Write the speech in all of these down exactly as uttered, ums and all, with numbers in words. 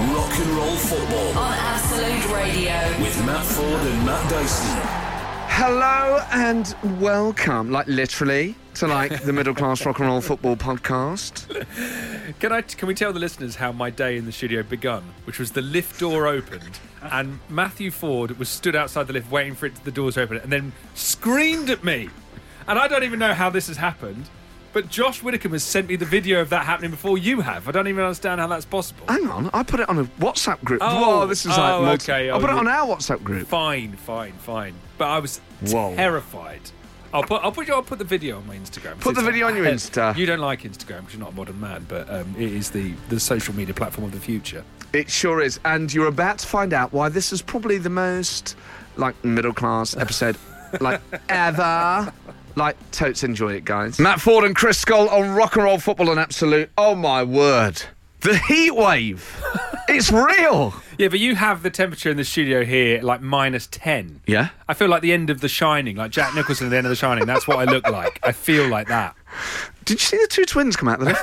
Rock and Roll Football on Absolute Radio with Matt Ford and Matt Dyson. Hello and welcome, like literally, to like the Middle Class Rock and Roll Football podcast. Can I? Can we tell the listeners how my day in the studio begun? Which was the lift door opened, and Matthew Ford was stood outside the lift waiting for it the doors to open, and then screamed at me. And I don't even know how this has happened, but Josh Widdicombe has sent me the video of that happening before you have. I don't even understand how that's possible. Hang on, I put it on a WhatsApp group. Oh, Whoa, this is oh, like multi- okay. I Oh, put it you- on our WhatsApp group. Fine, fine, fine. But I was Whoa. terrified. I'll put, I'll put, I'll put the video on my Instagram. Put the It's- video on your Insta. You don't like Instagram because you're not a modern man, but um, it is the, the social media platform of the future. It sure is, and you're about to find out why this is probably the most like middle class episode like ever. Like, totes enjoy it, guys. Matt Ford and Chris Skull on Rock and Roll Football and Absolute. Oh my word, the heat wave! It's real. Yeah, but you have the temperature in the studio here like minus ten. Yeah. I feel like the end of The Shining, like Jack Nicholson at the end of The Shining. That's what I look like. I feel like that. Did you see the two twins come out the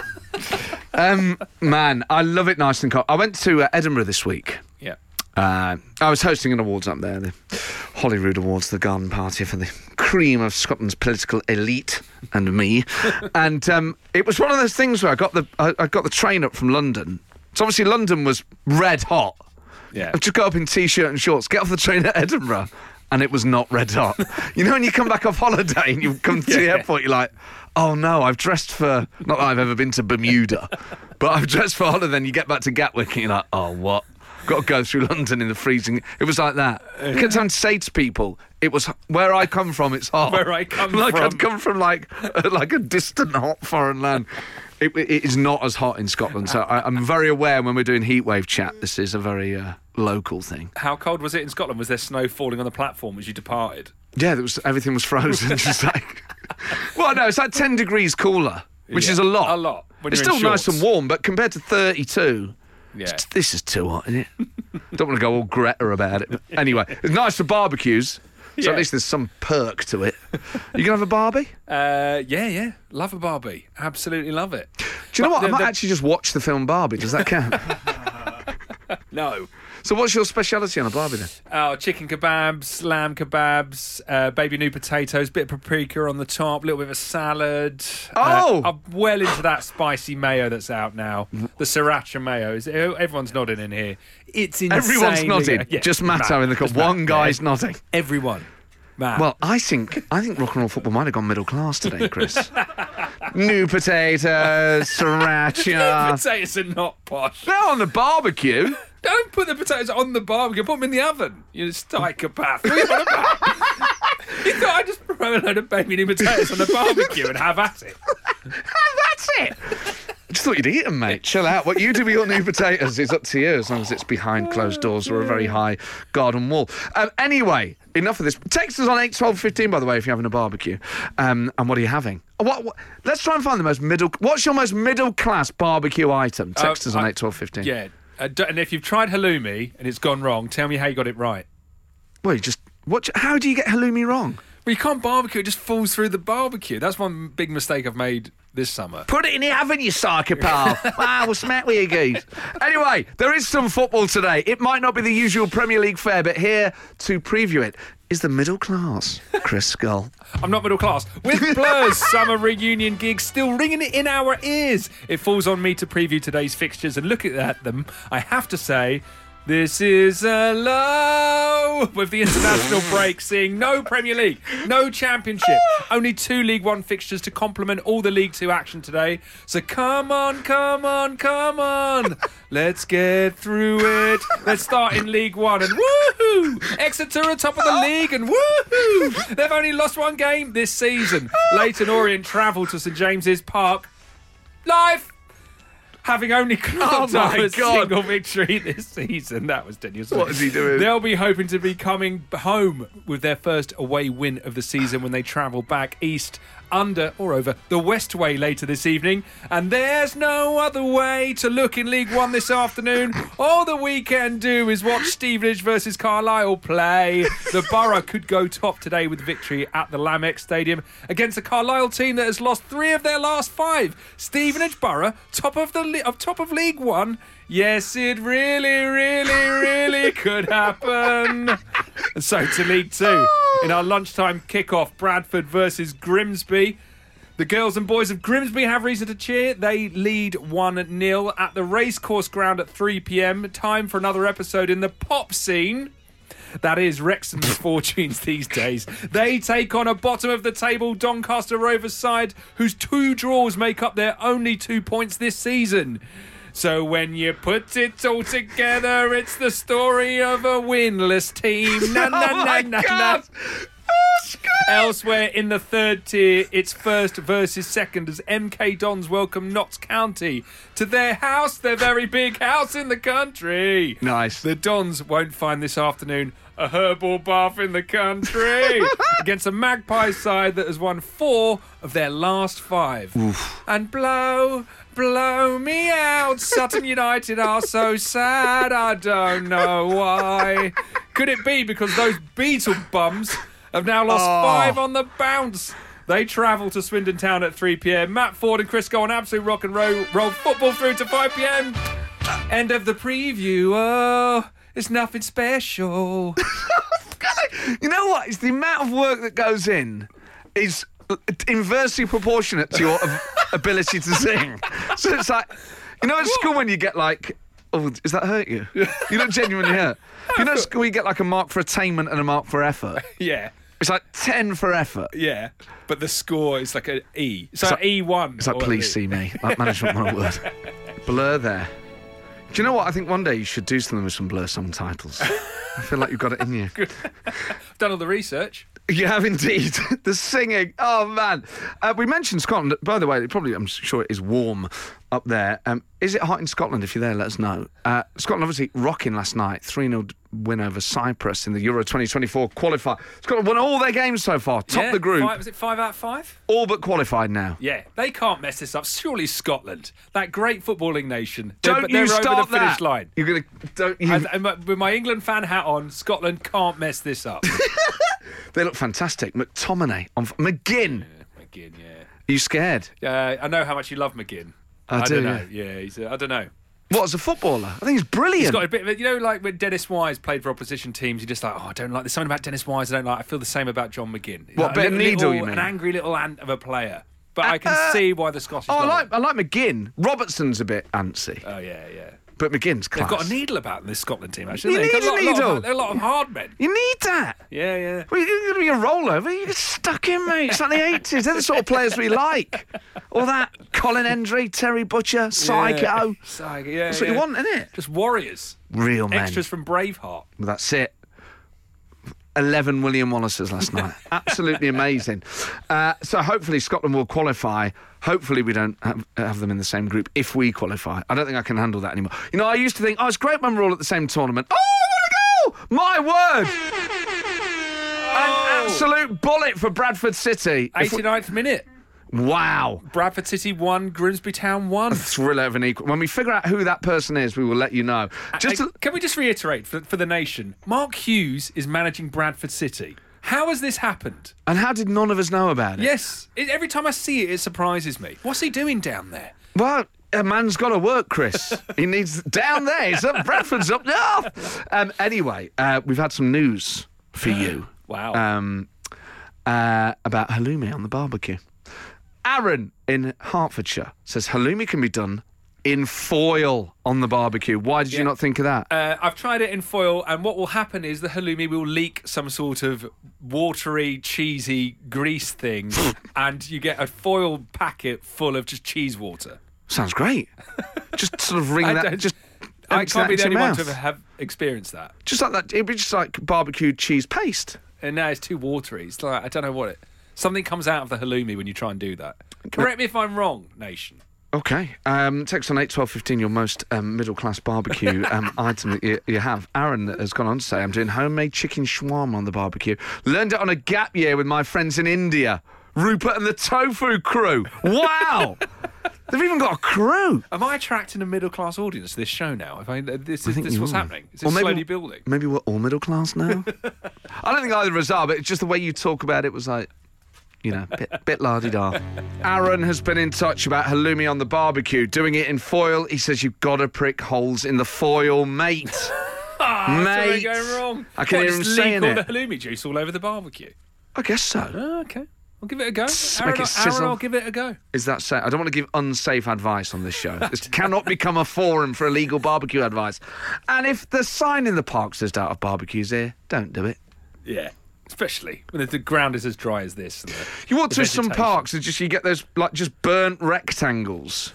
lift? um, man, I love it nice and cold. I went to uh, Edinburgh this week. Yeah. Uh, I was hosting an awards up there, the Holyrood Awards, the garden party for the cream of Scotland's political elite and me. And um, it was one of those things where I got the I, I got the train up from London. So obviously London was red hot. Yeah. I just got up in t-shirt and shorts, get off the train at Edinburgh, and it was not red hot. You know when you come back off holiday and you come to the Yeah. airport, you're like, oh no, I've dressed for, not that I've ever been to Bermuda, but I've dressed for holiday. Then you get back to Gatwick and you're like, oh, what? Got to go through London in the freezing. It was like that. I kept having to say to people, it was where I come from, it's hot. Where I come like from. I'd come from like like a distant hot foreign land. It, it is not as hot in Scotland, so I, I'm very aware when we're doing heatwave chat, this is a very uh, local thing. How cold was it in Scotland? Was there snow falling on the platform as you departed? Yeah, there was everything was frozen. Just like, well, no, it's like ten degrees cooler, which Yeah, is a lot. a lot, when It's you're in still nice shorts. and warm, but compared to thirty-two. Yeah. It's- This is too hot, isn't it? Don't want to go all Greta about it. But anyway, it's nice for barbecues, so Yeah. at least there's some perk to it. You gonna have a barbie? Uh, yeah, yeah. Love a Barbie. Absolutely love it. Do you know But what? I the- might the- actually just watch the film Barbie. Does that count? No. So what's your speciality on a Barbie then? Oh, chicken kebabs, lamb kebabs, uh, baby new potatoes, bit of paprika on the top, a little bit of a salad. Oh! Uh, I'm well into that spicy mayo that's out now. The sriracha mayo. Is everyone's nodding in here. It's insane. Everyone's nodding. Yeah, just Matto in the cup. Just Matt. One guy's Yeah. nodding. Everyone. Matt. Well, I think I think rock and roll football might have gone middle class today, Chris. New potatoes, sriracha. potatoes are not posh. They're on the barbecue. Don't put the potatoes on the barbecue. Put them in the oven. You psychopath. What are you on about? You thought I'd just throw a load of baby new potatoes on the barbecue and have at it. That's it. I just thought you'd eat them, mate. Chill out. What you do with your new potatoes is up to you, as long as it's behind closed doors or a very high garden wall. Um, anyway, enough of this. Text us on eight twelve fifteen, by the way, if you're having a barbecue. Um, and what are you having? What, what? Let's try and find the most middle... What's your most middle-class barbecue item? Text Uh, us on I- eight twelve fifteen. Yeah. Uh, d- and if you've tried halloumi and it's gone wrong, tell me how you got it right. Well, you just... What, how do you get halloumi wrong? Well, you can't barbecue. It just falls through the barbecue. That's one big mistake I've made this summer. Put it in the oven, you psychopath. Wow, we'll smack with you, geese. Anyway, there is some football today. It might not be the usual Premier League fare, but here to preview it is the middle class, Chris Skull. I'm not middle class. With Blur's summer reunion gig still ringing in our ears, it falls on me to preview today's fixtures and look at them. I have to say, this is a low. With the international break seeing no Premier League, no Championship, only two League One fixtures to complement all the League Two action today. So come on, come on, come on. Let's get through it. Let's start in League One and woohoo! Exeter are top of the league and woohoo! They've only lost one game this season. Leyton Orient travel to St James's Park live. Having only clocked Oh up my a God. single victory this season. That was tenuous. What is he doing? They'll be hoping to be coming home with their first away win of the season when they travel back east under or over the Westway later this evening. And there's no other way to look in League One this afternoon. All that we can do is watch Stevenage versus Carlisle play. The Borough could go top today with victory at the Lamex Stadium against a Carlisle team that has lost three of their last five. Stevenage Borough, top of the le- of top of League One. Yes, it really, really, really could happen. And so to League Two, in our lunchtime kickoff, Bradford versus Grimsby. The girls and boys of Grimsby have reason to cheer. They lead one nil at the racecourse ground at three p.m. Time for another episode in the pop scene. That is Wrexham's fortunes these days. They take on a bottom-of-the-table Doncaster Rovers side whose two draws make up their only two points this season. So when you put it all together, it's the story of a winless team. Na, na, Oh na, my na, God. na. Elsewhere in the third tier, it's first versus second as M K Dons welcome Notts County to their house, their very big house in the country. Nice. The Dons won't find this afternoon a herbal bath in the country against a Magpies side that has won four of their last five. Oof. And blow, blow me out. Sutton United are so sad, I don't know why. Could it be because those Beetle bums have now lost Oh. five on the bounce? They travel to Swindon Town at three p.m. Matt Ford and Chris go on absolute rock and roll, roll football through to five p.m. End of the preview. Oh, it's nothing special. You know what? It's the amount of work that goes in is inversely proportionate to your ab- ability to sing. So it's like, you know, at school when you get like, oh, does that hurt you? You don't genuinely hurt. You know, at school you get like a mark for attainment and a mark for effort. Yeah, It's like ten for effort. yeah. But the score is like an E. So like- E one. It's like, please see me. Like management one word. Blur there. Do you know what? I think one day you should do something with some Blur song titles. I feel like you've got it in you. Done all the research. You have indeed. The singing. Oh, man. Uh, we mentioned Scotland. By the way, it probably, I'm sure it is warm up there. Um, is it hot in Scotland? If you're there, let us know. Uh, Scotland obviously rocking last night. three nil win over Cyprus in the Euro twenty twenty-four qualifier. Scotland won all their games so far. Top Yeah, the group. Five, was it five out of five? All but qualified now. Yeah, they can't mess this up. Surely Scotland, that great footballing nation. Don't they're, you they're start over the finish that. line. You're going to... Don't you... And, and my- with my England fan hat on, Scotland can't mess this up. They look fantastic. McTominay. On, McGinn. McGinn, yeah. Are you scared? Uh, I know how much you love McGinn. I do, don't know. Yeah, he's. A, I don't know. What, as a footballer? I think he's brilliant. He's got a bit of, a- you know, like when Dennis Wise played for opposition teams, you're just like, oh, I don't like. There's something about Dennis Wise I don't like. I feel the same about John McGinn. He's What, like bit a of little- needle, little- you mean? An angry little ant of a player. But I can uh, see why the Scottish. Oh, I love like, him. I like McGinn. Robertson's a bit antsy. Oh yeah, yeah. But McGinn's class. They've got a needle about this Scotland team, actually. You They've got need a lot- lot needle. of- They're a lot of hard men. You need that. Yeah, yeah. Well, you're going to be a rollover. You get stuck in, mate. It's like the eighties. They're the sort of players we like. All that. Colin Hendry, Terry Butcher, Psycho. Psycho, yeah. That's what yeah. you want, isn't it? Just warriors. Real men. Extras from Braveheart. Well, that's it. eleven William Wallaces last night. Absolutely amazing. Uh, so hopefully Scotland will qualify. Hopefully we don't have, have them in the same group if we qualify. I don't think I can handle that anymore. You know, I used to think, oh, it's great when we're all at the same tournament. Oh, what a goal! My word! An absolute bullet for Bradford City. If we- eighty-ninth minute. Wow. Bradford City one, Grimsby Town one. Thriller of an equal. When we figure out who that person is, we will let you know. Just Uh, to, Can we just reiterate for, for the nation? Mark Hughes is managing Bradford City. How has this happened? and how did none of us know about it? Yes, it, every time I see it, it surprises me. What's he doing down there? Well, a man's got to work, Chris. He needs down there. He's up. Bradford's up north. Um, anyway, uh, we've had some news for you. Wow. Um, uh, about halloumi on the barbecue. Aaron in Hertfordshire says halloumi can be done in foil on the barbecue. Why did you Yeah. not think of that? Uh, I've tried it in foil, and what will happen is the halloumi will leak some sort of watery, cheesy grease thing, and you get a foil packet full of just cheese water. Sounds great. Just sort of ring I that. don't- Just I empty can't that be the into only your one mouth. to ever have experienced that. Just like that. It'd be just like barbecued cheese paste. And now it's too watery. It's like, I don't know what it... Something comes out of the halloumi when you try and do that. Correct me if I'm wrong, nation. Okay. Um, text on eight twelve fifteen your most um, middle class barbecue um, item that you, you have. Aaron has gone on to say, I'm doing homemade chicken shawarma on the barbecue. Learned it on a gap year with my friends in India. Rupert and the Tofu Crew. Wow. They've even got a crew. Am I attracting a middle class audience to this show now? If I, this is think this you what's are. happening? Is Or this maybe- slowly building? Maybe we're all middle class now. I don't think either of us are, but it's just the way you talk about it was like, you know, bit, bit la-di-da. Aaron has been in touch about halloumi on the barbecue, doing it in foil. He says you've got to prick holes in the foil, mate. Oh, Mate. What's going wrong? I can what, hear him just saying leak all it. the halloumi juice all over the barbecue. I guess so. Oh, okay. I'll give it a go. Tss, Aaron, make it Aaron, sizzle. I'll give it a go. Is that safe? I don't want to give unsafe advice on this show. This cannot become a forum for illegal barbecue advice. And if the sign in the park says out of barbecues here, don't do it. Yeah. Especially when the ground is as dry as this. And the, You walk the through some vegetation. parks and just you get those like just burnt rectangles.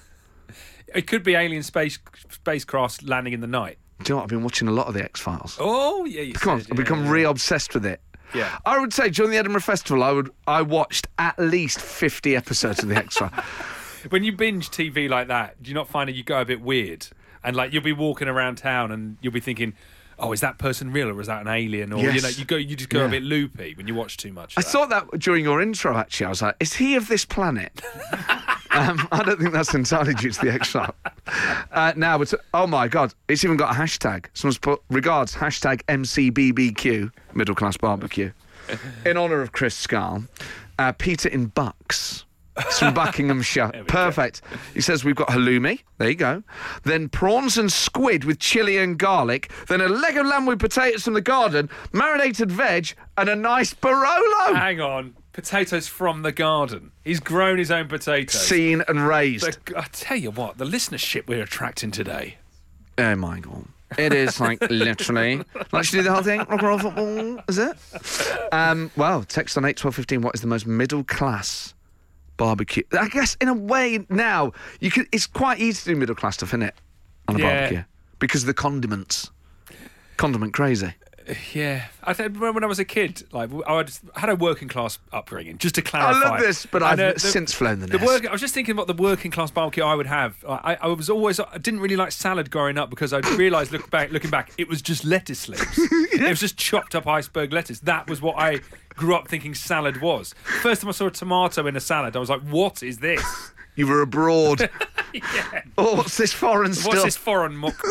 It could be alien space spacecrafts landing in the night. Do you know what? I've been watching a lot of the X-Files. Oh, yeah. You Come on, said, I've yeah, become yeah. re-obsessed with it. Yeah. I would say during the Edinburgh Festival, I would I watched at least fifty episodes of the X-Files. When you binge T V like that, do you not find that you go a bit weird? And like you'll be walking around town and you'll be thinking, oh, is that person real or is that an alien? Or you Yes. know, you go, you just go Yeah. a bit loopy when you watch too much. I of that. thought that during your intro, actually. I was like, is he of this planet? um, I don't think that's entirely due to the X-Files. Uh, now, it's, oh my God, it's even got a hashtag. Someone's put, regards, hashtag M C B B Q, middle class barbecue, in honour of Chris Scarl. Uh, Peter in Bucks. It's from Buckinghamshire. Perfect. He says we've got halloumi. There you go. Then prawns and squid with chilli and garlic. Then a leg of lamb with potatoes from the garden, marinated veg, and a nice Barolo. Hang on. Potatoes from the garden. He's grown his own potatoes. Seen and raised. The, I tell you what, the listenership we're attracting today. Oh my God. It is like literally. Like, should we do the whole thing? Rock and roll football, is it? Um, well, text on eight twelve fifteen. What is the most middle class barbecue? I guess in a way now you can. It's quite easy to do middle class stuff, isn't it? On a Yeah. barbecue because of the condiments. Condiment crazy. Yeah, I think when I was a kid, like I just had a working class upbringing. Just to I clarify, love this, but I've And, uh, the- since flown the The nest. work, I was just thinking about the working class barbecue I would have. I, I was always, I didn't really like salad growing up because I realised, look back, looking back, it was just lettuce leaves. It was just chopped up iceberg lettuce. That was what I grew up thinking salad was. First time I saw a tomato in a salad, I was like, what is this? You were abroad. Yeah. Oh, what's this foreign stuff? What's this foreign muck?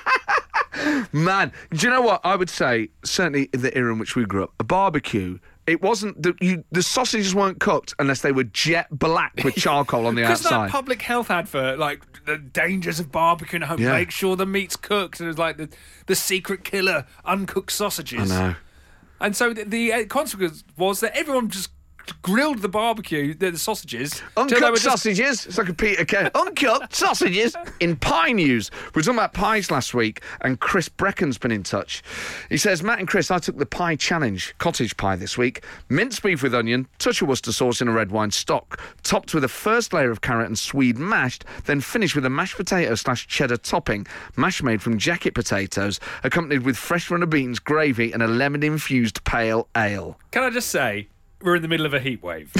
Man, do you know what I would say? Certainly in the era in which we grew up, a barbecue. It wasn't the you, the sausages weren't cooked unless they were jet black with charcoal on the Because that outside. public health advert, like the dangers of barbecuing at home, Yeah. make sure the meat's cooked, and it's like the, the secret killer, uncooked sausages. I know. And so the, the uh, consequence was that everyone just grilled the barbecue, the, the sausages. till they Uncut were just- sausages. It's like a Peter Kay. Uncut sausages in pie news. We were talking about pies last week, and Chris Brecken's been in touch. He says, Matt and Chris, I took the pie challenge, cottage pie this week. Minced beef with onion, touch of Worcester sauce in a red wine stock, topped with a first layer of carrot and swede mashed, then finished with a mashed potato slash cheddar topping, mash made from jacket potatoes, accompanied with fresh runner beans, gravy, and a lemon-infused pale ale. Can I just say, we're in the middle of a heat wave.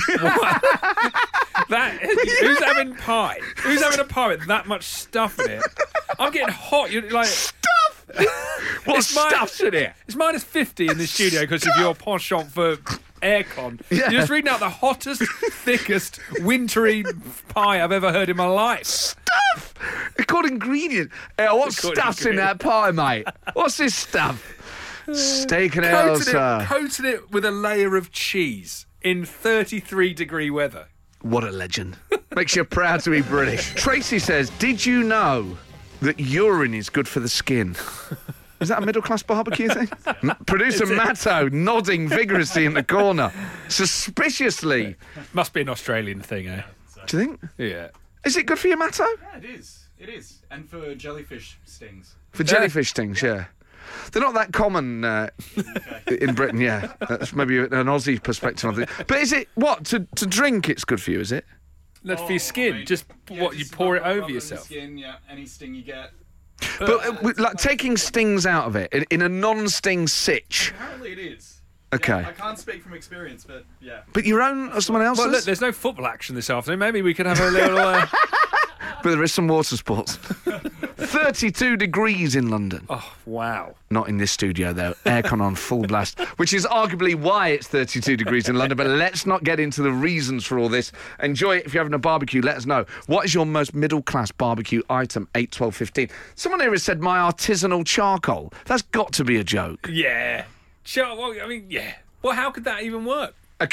that who's having pie? Who's having a pie with that much stuff in it? I'm getting hot. You're like Stuff! What It's my- stuff's in it? it's minus fifty in the studio because of your penchant for aircon. Yeah. You're just reading out the hottest, thickest, wintry pie I've ever heard in my life. Stuff! It's called ingredient. Hey, what It's called stuff's in that pie, mate? What's this stuff? Steak and ale, Coated sir. it, coated it with a layer of cheese in thirty-three degree weather. What a legend. Makes you proud to be British. Tracy says, did you know that urine is good for the skin? Is that a middle-class barbecue thing? M- Producer Matto nodding vigorously in the corner. Suspiciously. Must be an Australian thing, eh? Do you think? Yeah. Is it good for you, Matto? Yeah, it is. It is. And for jellyfish stings. For jellyfish stings, yeah. They're not that common uh, in Britain, yeah. That's maybe an Aussie perspective on it. But is it, what, to, to drink it's good for you, is it? That's for your skin. mate. Just Yeah, what you just pour rub- it rub over on the yourself. Skin, yeah, any sting you get. But uh, with, like taking stings out of it, in, in a non-sting sitch. Apparently it is. Okay. Yeah, I can't speak from experience, but yeah. But your own or someone else's? Well, look, there's no football action this afternoon. Maybe we could have a little. Uh... But there is some water sports. thirty-two degrees in London. Oh wow! Not in this studio, though. Aircon on full blast, which is arguably why it's thirty-two degrees in London. But let's not get into the reasons for all this. Enjoy it. If you're having a barbecue, let us know. What is your most middle-class barbecue item? eight, twelve, fifteen. Someone here has said my artisanal charcoal. That's got to be a joke. Yeah. Sure. Well, I mean, yeah. Well, how could that even work? Okay,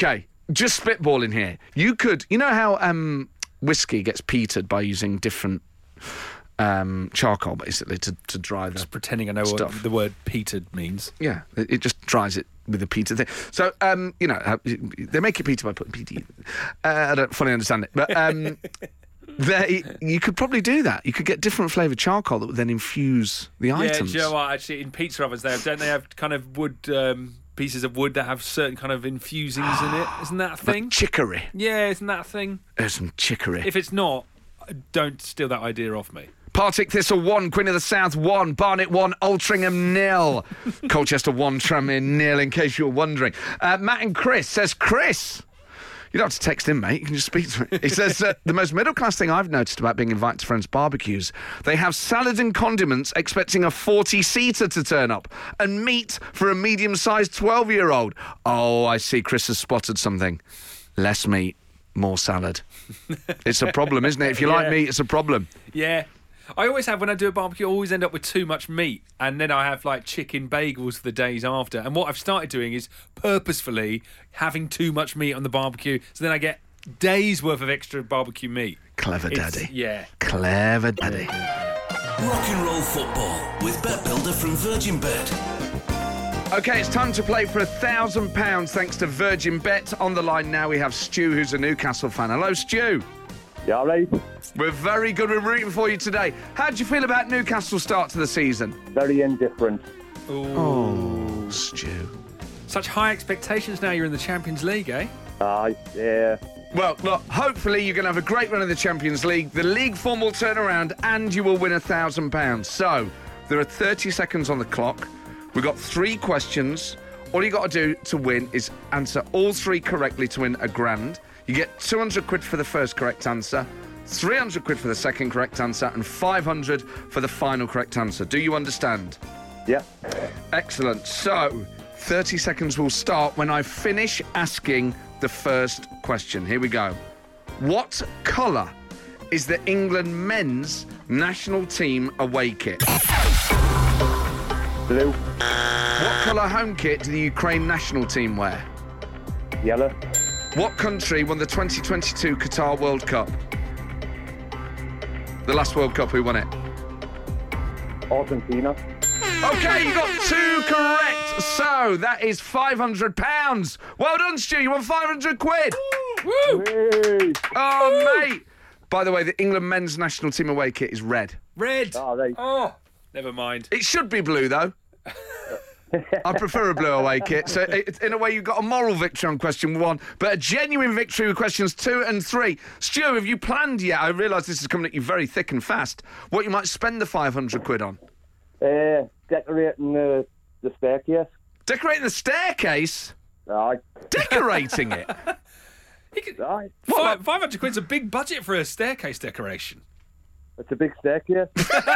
just spitballing here. You could, you know how um, whiskey gets peated by using different um, charcoal, basically, to, to dry the Just pretending I know stuff. what the word peated means. Yeah, it, it just dries it with the peated thing. So, um, you know, uh, they make it peated by putting peaty. Uh, I don't fully understand it, but um, they, you could probably do that. You could get different flavoured charcoal that would then infuse the Yeah, items. do you know what? Actually, in pizza ovens, they have, don't they have kind of wood um, pieces of wood that have certain kind of infusings in it? Isn't that a thing? Like chicory. Yeah, isn't that a thing? There's some chicory. If it's not, don't steal that idea off me. Partick Thistle one, Queen of the South one, Barnet one, Altrincham nil, Colchester one, Tranmere nil. In case you're wondering, uh, Matt and Chris says Chris. You don't have to text him, mate. You can just speak to him. He says, uh, the most middle-class thing I've noticed about being invited to friends' barbecues, they have salad and condiments expecting a forty-seater to turn up and meat for a medium-sized twelve-year-old. Oh, I see Chris has spotted something. Less meat, more salad. It's a problem, isn't it? If you like Yeah. meat, it's a problem. Yeah. I always have, when I do a barbecue, I always end up with too much meat. And then I have like chicken bagels for the days after. And what I've started doing is purposefully having too much meat on the barbecue. So then I get days worth of extra barbecue meat. Clever It's- daddy. Yeah. Clever daddy. Rock and roll football with Bet Builder from Virgin Bet. Okay, it's time to play for a thousand pounds thanks to Virgin Bet. On the line now we have Stu, who's a Newcastle fan. Hello, Stu. You all right? We're very good. We're rooting for you today. How do you feel about Newcastle's start to the season? Very indifferent. Oh, Stu. Such high expectations now you're in the Champions League, eh? Aye, yeah. Well, look, hopefully you're going to have a great run in the Champions League. The league form will turn around and you will win a thousand pounds. So, there are thirty seconds on the clock. We've got three questions. All you got to do to win is answer all three correctly to win a grand. You get two hundred quid for the first correct answer, three hundred quid for the second correct answer, and five hundred for the final correct answer. Do you understand? Yeah. Excellent. So, thirty seconds will start when I finish asking the first question. Here we go. What colour is the England men's national team away kit? Blue. What colour home kit do the Ukraine national team wear? Yellow. What country won the twenty twenty-two Qatar World Cup? The last World Cup, who won it? Argentina. Okay, you got two correct. So that is five hundred pounds. Well done, Stu. You won five hundred quid. Woo! Hey. Oh, mate. By the way, the England men's national team away kit is red. Red. All right. Oh, never mind. It should be blue, though. I prefer a blue away kit. So, it, in a way, you got a moral victory on question one, but a genuine victory with questions two and three. Stu, have you planned yet? I realise this is coming at you very thick and fast. What you might spend the five hundred quid on? Uh, decorating the, the staircase. Decorating the staircase? Aye. Decorating it? You could, Aye. five, five hundred quid's a big budget for a staircase decoration. It's a big staircase.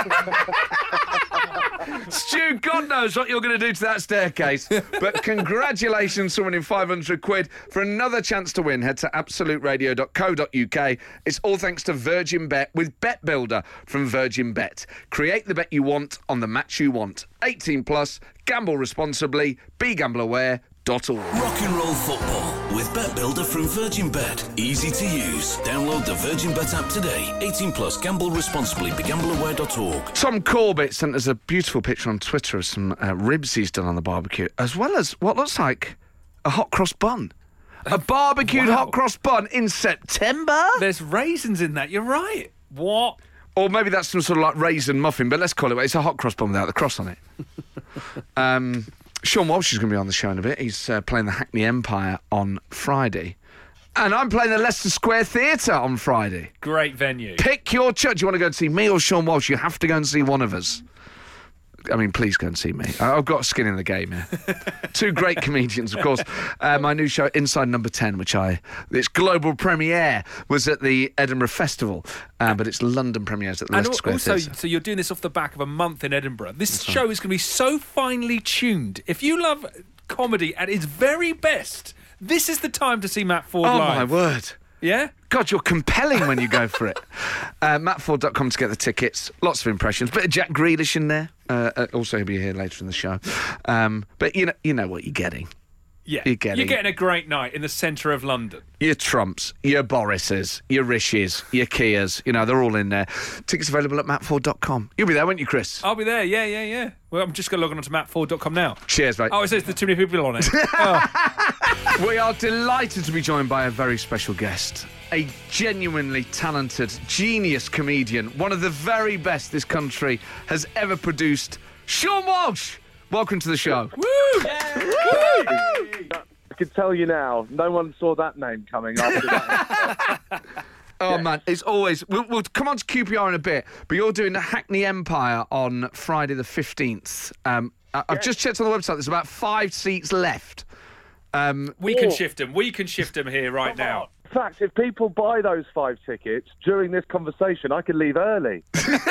Stu, God knows what you're going to do to that staircase. But congratulations for winning five hundred quid. For another chance to win, head to absolute radio dot co dot uk. It's all thanks to Virgin Bet with Bet Builder from Virgin Bet. Create the bet you want on the match you want. eighteen plus, gamble responsibly, be gamble aware dot org. Rock and roll football with Bet Builder from Virgin Bet. Easy to use. Download the Virgin Bet app today. eighteen plus. Gamble responsibly. Be gamble aware dot org. Tom Corbett sent us a beautiful picture on Twitter of some uh, ribs he's done on the barbecue, as well as what looks like a hot cross bun. A barbecued Wow. hot cross bun in September? There's raisins in that. You're right. What? Or maybe that's some sort of like raisin muffin, but let's call it, it's a hot cross bun without the cross on it. um, Sean Walsh is going to be on the show in a bit. He's uh, playing the Hackney Empire on Friday. And I'm playing the Leicester Square Theatre on Friday. Great venue. Pick your church. Do you want to go and see me or Sean Walsh? You have to go and see one of us. I mean, please go and see me. I've got skin in the game here. Two great comedians, of course. Uh, my new show, Inside Number ten, which I... Its global premiere was at the Edinburgh Festival, uh, but its London premiere is at the And Leicester Square also, Theatre. so you're doing this off the back of a month in Edinburgh. This show is going to be so finely tuned. If you love comedy at its very best, this is the time to see Matt Ford Oh, live. my word. Yeah? God, you're compelling when you go for it. Uh, matt ford dot com to get the tickets. Lots of impressions. Bit of Jack Grealish in there. Uh, uh, also, he'll be here later in the show. Um, but you know, you know what you're getting. Yeah, You're getting, you're getting a great night in the centre of London. your Trumps, your Borises, your Rishes, your Kias. You know, they're all in there. Tickets available at matt ford dot com. You'll be there, won't you, Chris? I'll be there, yeah, yeah, yeah. Well, I'm just going to log on to matt ford dot com now. Cheers, mate. Oh, it says there's too many people on it. Oh. We are delighted to be joined by a very special guest. A genuinely talented, genius comedian. One of the very best this country has ever produced. Sean Walsh! Welcome to the show. Woo! I can tell you now, no one saw that name coming after that. Oh, man, it's always... We'll, we'll come on to Q P R in a bit, but you're doing the Hackney Empire on Friday the fifteenth. Um, I, I've just checked on the website. There's about five seats left. Um, We can Oh. shift them. We can shift them here right now. In fact, if people buy those five tickets during this conversation, I could leave early.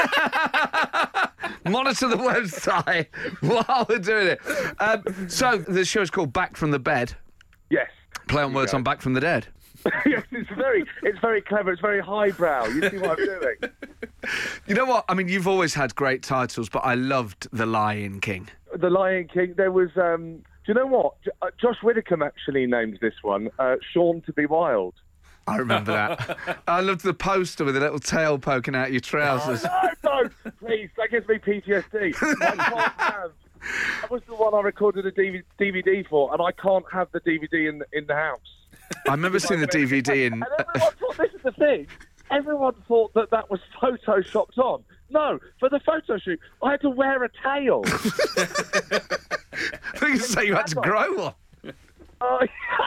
monitor the website while we're doing it. Um, so, the show's called Back from the Bed. Yes. Play on words on Back from the Dead. Yes, it's very, it's very clever. It's very highbrow. You see what I'm doing? You know what? I mean, you've always had great titles, but I loved The Lion King. The Lion King. There was. Um, do you know what? J- uh, Josh Widdicombe actually named this one uh, "Shaun to be Wild." I remember that. I loved the poster with a little tail poking out your trousers. No, no, please. That gives me P T S D. I can't have. That was the one I recorded a D V D for, and I can't have the D V D in the, in the house. I remember seeing the D V D in... And everyone thought, this is the thing, everyone thought that that was photoshopped on. No, for the photo shoot, I had to wear a tail. I think you say you had to grow one. Oh,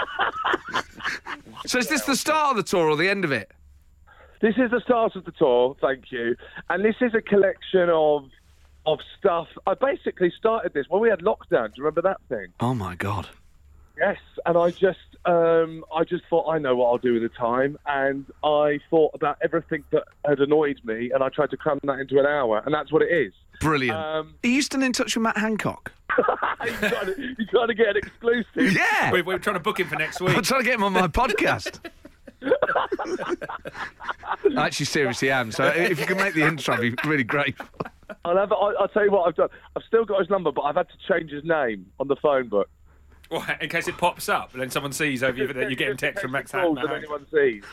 So is this the start of the tour or the end of it? This is the start of the tour, thank you. And this is a collection of of stuff. I basically started this when we had lockdown. Do you remember that thing? Oh, my God. Yes, and I just, um, I just thought I know what I'll do with the time, and I thought about everything that had annoyed me, and I tried to cram that into an hour, and that's what it is. Brilliant. Um, Are you still in touch with Matt Hancock? you got to, you got to get an exclusive. Yeah. We're, we're trying to book him for next I'm week. trying to get him on my podcast. I actually seriously am. So if you can make the intro, I'd be really grateful. I'll, have, I'll, I'll tell you what I've done. I've still got his number, but I've had to change his name on the phone book. Well, in case it pops up and then someone sees over you that you're getting text from Max Calls Hackman. that anyone sees.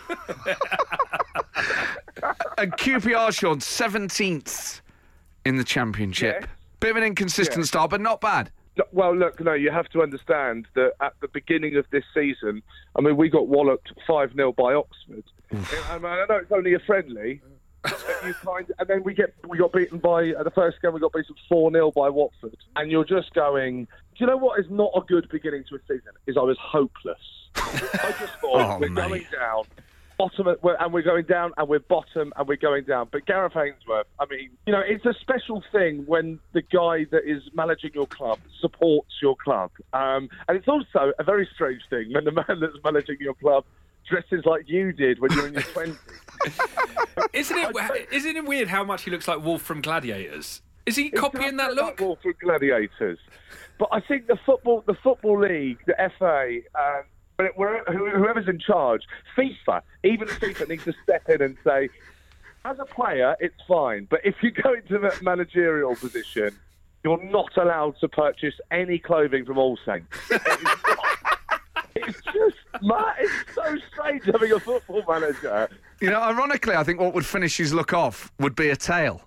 And Q P R, Sean, seventeenth in the championship. Yes. Bit of an inconsistent Yes. start, but not bad. No, Well, look, no, you have to understand that at the beginning of this season, I mean, we got walloped five nil by Oxford. I, mean, I know it's only a friendly, but you kind and then we get we got beaten by uh, the first game we got beaten four nil by Watford, and you're just going. Do you know what is not a good beginning to a season? Is I was hopeless. I just thought Oh, we're mate. going down. Bottom, we're, and we're going down, and we're bottom, and we're going down. But Gareth Ainsworth, I mean, you know, it's a special thing when the guy that is managing your club supports your club. Um, and it's also a very strange thing when the man that's managing your club dresses like you did when you were in your twenties. Isn't it? Isn't it weird how much he looks like Wolf from Gladiators? Is he copying that look? Football for gladiators. But I think the football, the football league, the F A, um, but it, where- who- whoever's in charge, FIFA, even FIFA needs to step in and say, as a player, it's fine, but if you go into a managerial position, you're not allowed to purchase any clothing from All Saints. It is not. It's just, man, it's so strange having a football manager. You know, ironically, I think what would finish his look off would be a tail.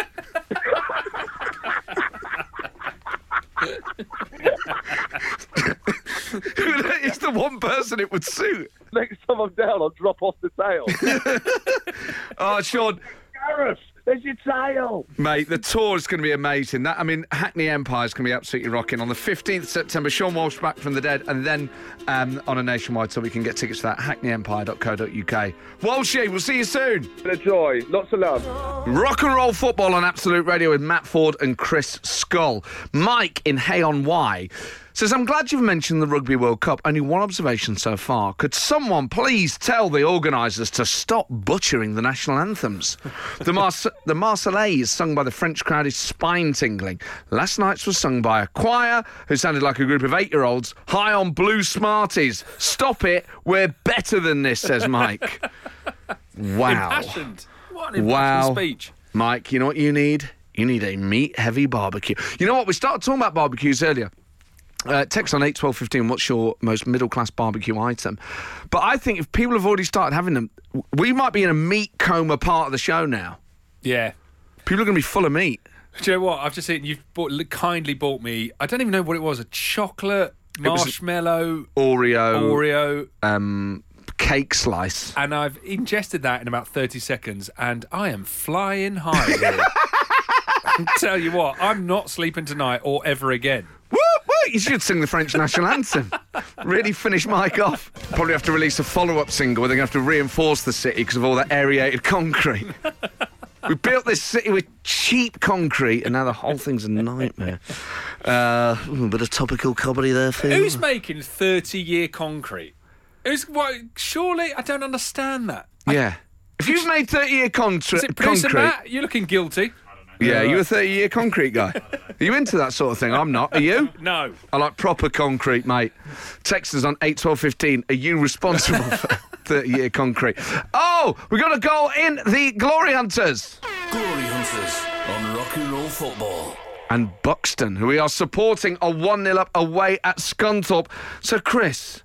It's the one person it would suit. Next time I'm down, I'll drop off the tail. Oh, Sean, Gareth, there's your tail. mate, the tour is going to be amazing. That I mean, Hackney Empire is going to be absolutely rocking. On the fifteenth of September, Sean Walsh back from the dead, and then um, on a nationwide tour, we can get tickets to that, hackney empire dot co dot uk. Walshy, we'll see you soon. Been a joy. Lots of love. Rock and roll football on Absolute Radio with Matt Ford and Chris Skull. Mike in Hay on Wye says, I'm glad you've mentioned the Rugby World Cup. Only one observation so far. Could someone please tell the organisers to stop butchering the national anthems? The, Mars- the Marseillaise, sung by the French crowd, is spine-tingling. Last night's was sung by a choir who sounded like a group of eight-year-olds high on blue Smarties. Stop it. We're better than this, says Mike. Wow. Impassioned. What an impassioned Wow. speech. Mike, you know what you need? You need a meat-heavy barbecue. You know what? We started talking about barbecues earlier. Uh, text on eight twelve fifteen, what's your most middle-class barbecue item? But I think if people have already started having them, we might be in a meat coma part of the show now. Yeah. People are going to be full of meat. Do you know what? I've just seen you've bought, kindly bought me, I don't even know what it was, a chocolate marshmallow Oreo. Oreo. Um, cake slice. And I've ingested that in about thirty seconds, and I am flying high here. I tell you what, I'm not sleeping tonight or ever again. Woo, woo, you should sing the French national anthem. Really finish Mike off. Probably have to release a follow-up single where they're going to have to reinforce the city because of all that aerated concrete. We built this city with cheap concrete, and now the whole thing's a nightmare. Uh, a bit of topical comedy there, Phil. Who's making thirty-year concrete? Who's what? Surely I don't understand that. Yeah. If you've made thirty-year contr- Is it producer concrete... Matt? You're looking guilty. Yeah, you a thirty-year concrete guy? Are you into that sort of thing? I'm not. Are you? No. I like proper concrete, mate. Text us on eight twelve fifteen. Are you responsible for thirty-year concrete? Oh, we got a goal in the Glory Hunters. Glory Hunters on Rock and Roll Football. And Buxton, who we are supporting, are one nil up away at Scunthorpe. So, Chris,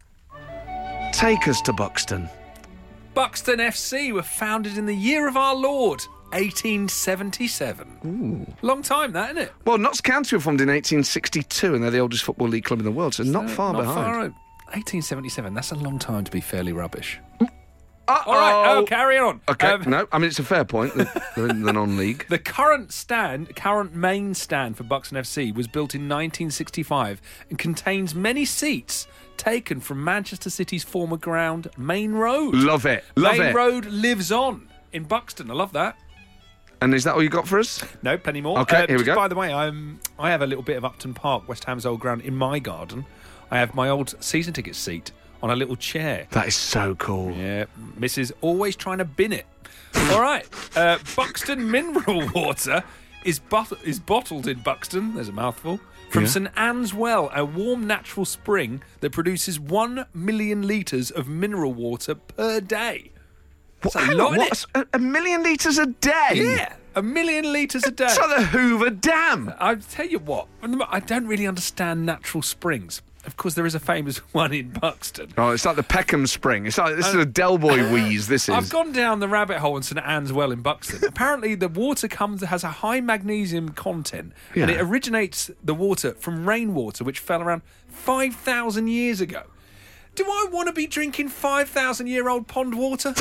take us to Buxton. Buxton F C were founded in the year of our Lord, eighteen seventy-seven. Ooh. Long time, that, isn't it? Well, Notts County were formed in eighteen sixty-two, and they're the oldest Football League club in the world, so not So, far not behind. Far, eighteen seventy-seven, that's a long time to be fairly rubbish. Uh-oh. All right, oh, carry on. Okay, Um, no, I mean, it's a fair point, the, the, the non-league. The current stand, current main stand for Buxton F C was built in nineteen sixty-five and contains many seats taken from Manchester City's former ground, Main Road. Love it, love Main it. Road lives on in Buxton. I love that. And is that all you got for us? No, plenty more. Okay, Uh, here we just go. By the way, I'm, I have a little bit of Upton Park, West Ham's old ground, in my garden. I have my old season ticket seat on a little chair. That is so cool. Yeah, Missus always trying to bin it. All right, uh, Buxton mineral water is but- is bottled in Buxton. There's a mouthful. From Yeah. St Anne's Well, a warm natural spring that produces one million litres of mineral water per day. That's What, a hang lot, on, isn't what, a, a million litres a day? Yeah, a million litres a day. It's like the Hoover Dam. I tell you what, I don't really understand natural springs. Of course, there is a famous one in Buxton. Oh, it's like the Peckham Spring. It's like, this is a Del Boy wheeze, this is. I've gone down the rabbit hole in St Anne's Well in Buxton. Apparently, the water comes has a high magnesium content, and Yeah. it originates the water from rainwater, which fell around five thousand years ago. Do I want to be drinking five thousand year old pond water?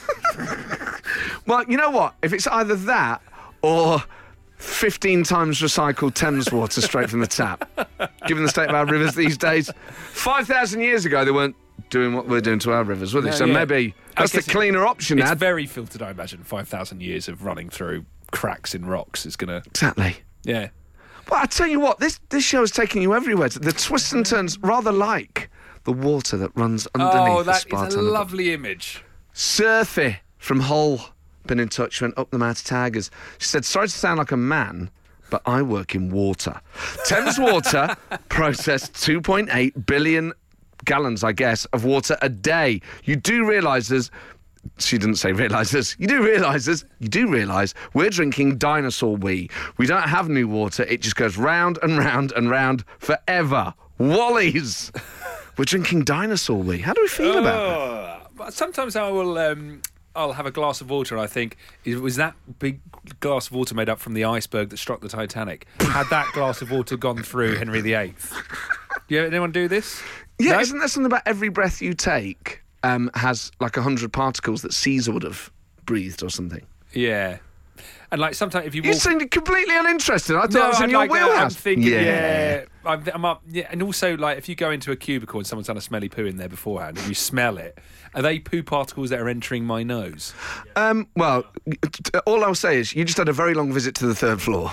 Well, you know what? If it's either that or fifteen times recycled Thames water straight from the tap, given the state of our rivers these days, five thousand years ago, they weren't doing what we're doing to our rivers, were they? No, so yeah. maybe that's the guess it- cleaner option, It's Ad. very filtered, I imagine. five thousand years of running through cracks in rocks is going to... Exactly. Yeah. Well, I tell you what, this, this show is taking you everywhere. The twists and turns, rather like the water that runs underneath Oh, the that is Spartan. a lovely image. Surfy from Hull, been in touch, went up the Mouth Tigers. She said, sorry to sound like a man, but I work in water. Thames Water processed two point eight billion gallons, I guess, of water a day. You do realise there's... She didn't say realisers. You do realisers. You do realise we're drinking dinosaur wee. We don't have new water. It just goes round and round and round forever. Wallies. We're drinking dinosaur wee. How do we feel about that? Oh, but sometimes I will. Um, I'll have a glass of water. And I think it was that big glass of water made up from the iceberg that struck the Titanic. Had that glass of water gone through Henry the Eighth? Do you, anyone do this? Yeah, No? isn't there something about every breath you take um, has like a hundred particles that Caesar would have breathed or something? Yeah. And like sometimes if you You walk. seemed completely uninterested. I thought No, it was in I'm your like, uh, I'm wheelhouse. thinking, yeah, I'm, I'm up. Yeah, and also, like, if you go into a cubicle and someone's done a smelly poo in there beforehand, and you smell it, are they poo particles that are entering my nose? Um, well, t- t- all I'll say is you just had a very long visit to the third floor.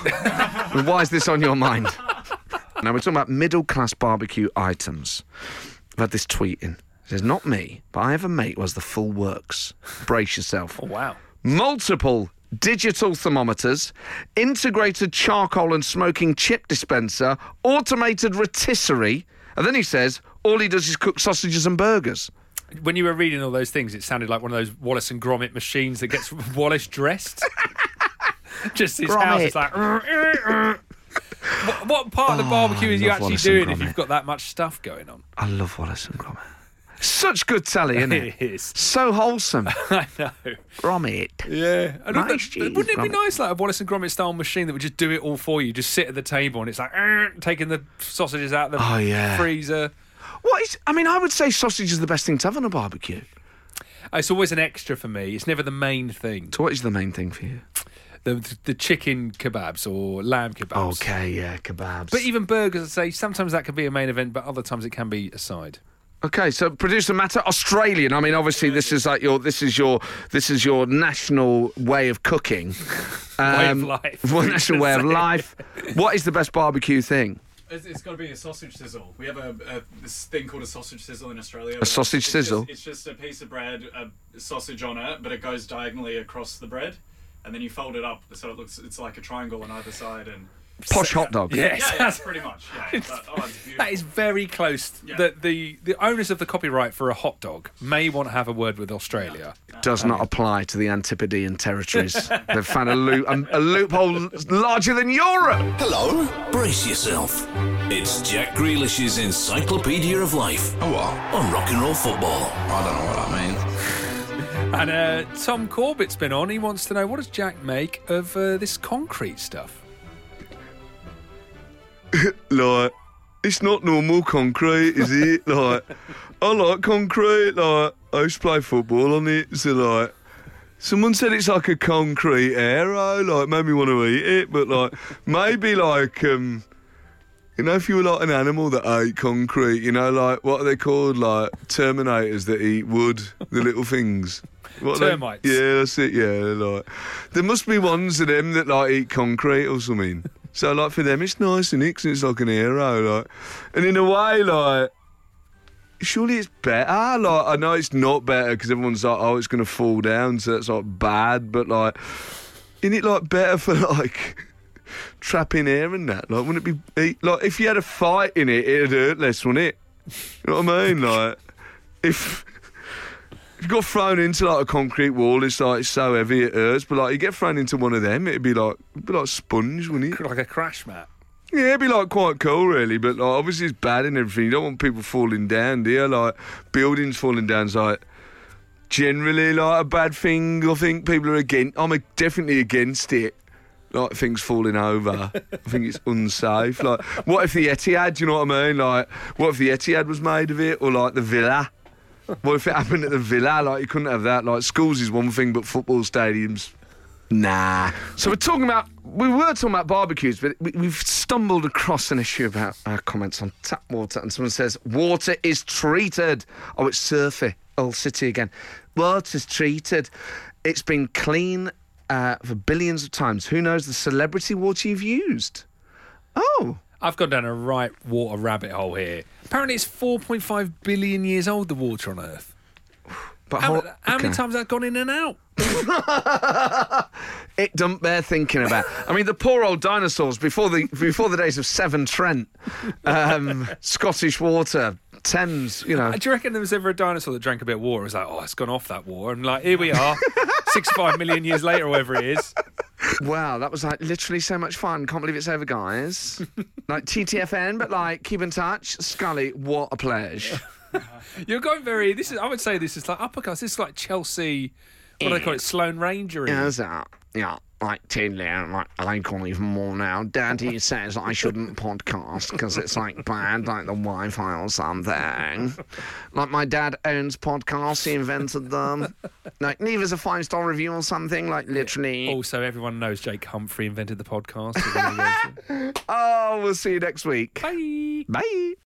Why is this on your mind? Now, we're talking about middle-class barbecue items. I've had this tweet in. It says, not me, but I have a mate who has the full works. Brace yourself. Oh wow! Multiple digital thermometers, integrated charcoal and smoking chip dispenser, automated rotisserie, and then he says all he does is cook sausages and burgers. When you were reading all those things, it sounded like one of those Wallace and Gromit machines that gets Wallace dressed. Just his house Gromit. is like. what, what part of the Oh, barbecue I is you love actually Wallace doing and if Gromit. you've got that much stuff going on? I love Wallace and Gromit. Such good telly, isn't it? It is. So wholesome. I know. Gromit. Yeah. And Nice wouldn't, cheese, it, wouldn't it be Gromit. nice, like a Wallace and Gromit style machine that would just do it all for you? Just sit at the table and it's like "Er," taking the sausages out of the Oh, yeah. freezer. What is? I mean, I would say sausage is the best thing to have on a barbecue. It's always an extra for me. It's never the main thing. So, what is the main thing for you? The the chicken kebabs or lamb kebabs. Okay, yeah, kebabs. But even burgers, I'd say sometimes that can be a main event, but other times it can be a side. Okay, so producer Matter, Australian. I mean, obviously, this is like your, this is your, this is your national way of cooking. Way of Um, life. Well, national way of life. What is the best barbecue thing? It's, it's got to be a sausage sizzle. We have a, a this thing called a sausage sizzle in Australia. A sausage It's just- sizzle? It's just a piece of bread, a sausage on it, but it goes diagonally across the bread, and then you fold it up so it looks it's like a triangle on either side. And Posh hot dog. Yes. yeah, yeah, pretty much. Yeah, but, oh, it's beautiful. That is very close. Yeah. The, the the owners of the copyright for a hot dog may want to have a word with Australia. Does not apply to the Antipodean territories. They've found a, loop, a, a loophole larger than Europe. Hello. Brace yourself. It's Jack Grealish's Encyclopedia of Life. Oh, what? On rock and roll football. I don't know what that means. And uh, Tom Corbett's been on. He wants to know, what does Jack make of uh, this concrete stuff? Like, it's not normal concrete, is it? Like, I like concrete. Like, I used to play football on it. So, like, someone said it's like a concrete arrow. Like, made me want to eat it. But, like, maybe, like, um, you know, if you were like an animal that ate concrete, you know, like, what are they called? Like, Terminators that eat wood, the little things. What are they- Termites. Yeah, that's it, yeah. Like, there must be ones of them that, like, eat concrete or something. So, like, for them, it's nice, isn't it? 'Cause it's like an arrow, like. And in a way, like, surely it's better. Like, I know it's not better because everyone's like, oh, it's going to fall down, so it's, like, bad. But, like, isn't it, like, better for, like, trapping air and that? Like, wouldn't it be... Like, if you had a fight in it, it'd hurt less, wouldn't it? You know what I mean? Like, if... If you got thrown into like a concrete wall, it's like it's so heavy it hurts. But like you get thrown into one of them, it'd be like it'd be like sponge, wouldn't it? Like a crash mat. Yeah, it'd be like quite cool, really. But like obviously it's bad and everything. You don't want people falling down, do you? Like buildings falling down's like generally like a bad thing. I think people are against. I'm a, definitely against it. Like things falling over. I think it's unsafe. Like what if the Etihad? Do you know what I mean? Like what if the Etihad was made of it, or like the Villa? What if it happened at the Villa? Like, you couldn't have that. Like, schools is one thing, but football stadiums, nah. So we're talking about, we were talking about barbecues, but we, we've stumbled across an issue about our comments on tap water, and someone says, water is treated. Oh, it's surfy. Old City again. Water's treated. It's been clean uh, for billions of times. Who knows the celebrity water you've used? Oh. I've gone down a right water rabbit hole here. Apparently it's four point five billion years old, the water on Earth. But How, hold- how many okay. times has that gone in and out? It don't bear thinking about. I mean, the poor old dinosaurs before the before the days of Severn Trent, um, Scottish water, Thames. You know, Do you reckon there was ever a dinosaur that drank a bit of water? It was like, oh, it's gone off that water. And like, here we are, sixty-five million years later, or whatever it is. wow, that was like literally so much fun. Can't believe it's over, guys. Like T T F N, but like keep in touch. Scully, what a pleasure. You're going very, this is, I would say this is like uppercuts. This is like Chelsea, what do they call it, Sloane Ranger. Yeah, that. Yeah, like Tinley, like I call even more now. Daddy says I shouldn't podcast because it's like bad, like the Wi-Fi or something. Like my dad owns podcasts, he invented them. Like leave us a five-star review or something. Like literally. Also, everyone knows Jake Humphrey invented the podcast. Oh, we'll see you next week. Bye. Bye.